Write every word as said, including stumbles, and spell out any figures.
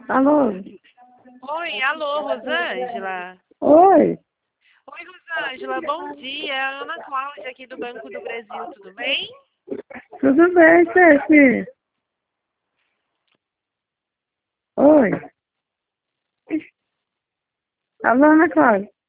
Alô? Oi, alô, Rosângela. Oi, Oi, Rosângela, bom dia. É a Ana Cláudia aqui do Banco do Brasil, tudo bem? tudo bem, Ceci? Oi. Alô, Ana Cláudia?